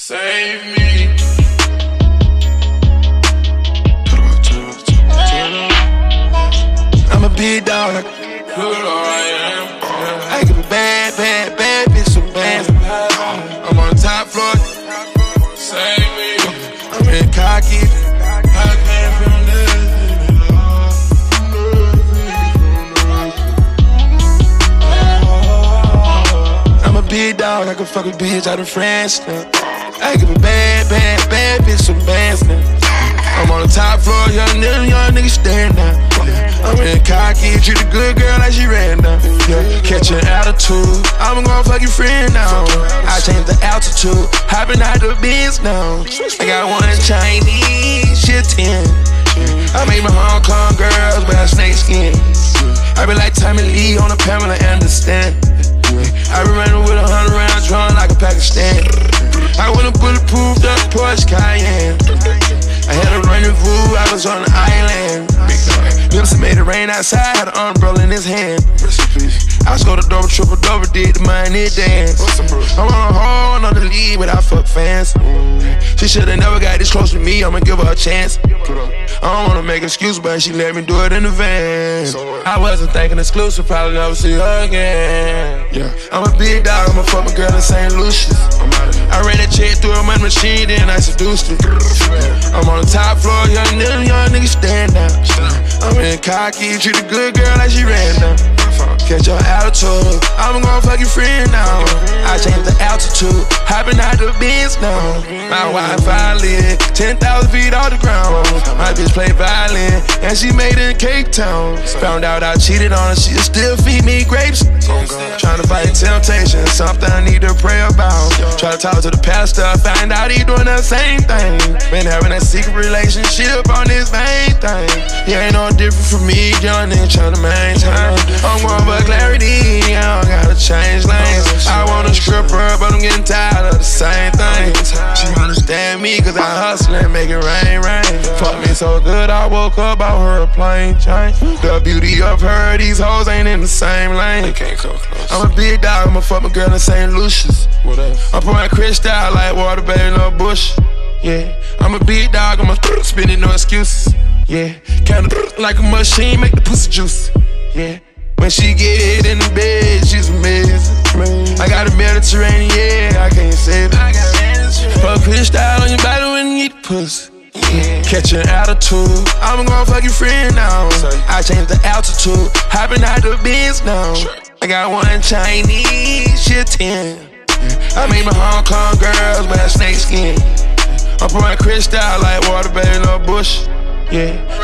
Save me. I'm a big dog. I give a bad bitch some bands. I'm on the top floor. Save me. I'm in cocky. I came from this. I'm a big dog. I can fuck a bitch out of France now. I give a bad bitch some bands now. I'm on the top floor, young nigga staring down. I'm in cocky, treat a good girl like she ran down. Yeah, catching attitude, I'm gonna fuck your friend now. I changed the altitude, hopping out the Benz now. I got one Chinese, shit 10. I made my Hong Kong girls wear snake skin. I be like Tommy Lee on a Pamela Anderson. I be running with 100 rounds drawn like a Pakistan. I went a bulletproof up Porsche Cayenne. I had a rendezvous, I was on the island. Nipsey made it rain outside, had an umbrella in his hand. I was go to double, triple, double, did the money dance. I'm on a whole on the lead without fuck fans. She should've never got this close to me, I'ma give her a chance. I don't wanna make excuses, but she let me do it in advance. I wasn't thinking exclusive, probably never see her again. I'm a big dog, I'ma fuck my girl in St. Lucia's. I ran that check through a money machine, then I seduced her. I'm on the top floor, young nigga stand down. I'm in cocky, treat a good girl like she ran down. Catch your attitude, I'm gonna fuck your friend now. I changed the altitude, hopping out the Benz now. My Wi-Fi lit, 10,000 feet off the ground. My bitch play violin, and she made it in Cape Town. Found out I cheated on her, she'll still feed me grapes. Tryna fight temptation, something I need to pray about. Try to talk to the pastor, find out he doing the same thing. Been having a secret relationship on this main thing. He ain't no different from me, young nigga tryna maintain. I'm going for clarity, I don't gotta change lanes. I want a stripper, but I'm getting tired of the same thing. She understand me, cause I hustle and make it rain. Fuck me so good, I woke up out her a plane change. The beauty of her, these hoes ain't in the same lane. I'm a big dog, I'ma fuck my girl in St. Lucia's. I'm pouring crystal like water, baby, no bush. Yeah, I'm a big dog, I'ma spinning no excuses. Yeah, kinda like a machine, make the pussy juice. Yeah, when she get in the bed, she's amazing. I got a Mediterranean, yeah, I can't save it. Put crystal on your body when you eat the pussy. Catching attitude, I'm gonna fuck your friend now. I changed the altitude, hopping out the Benz now. I got one Chinese, shit 10. I made my Hong Kong girls wear snake skin. I'm pouring crystal like water, baby, no bush. Yeah,